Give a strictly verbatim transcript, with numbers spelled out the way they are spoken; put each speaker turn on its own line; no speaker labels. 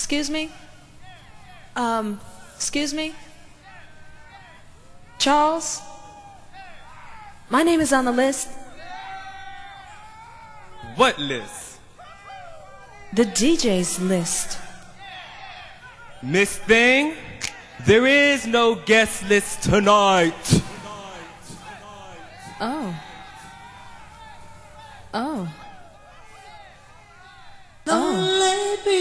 Excuse me? Um, excuse me? Charles? My name is on the list.
What list?
The D J's list.
Miss Thing, there is no guest list tonight.
Oh. Oh.
Don't
Oh.
let me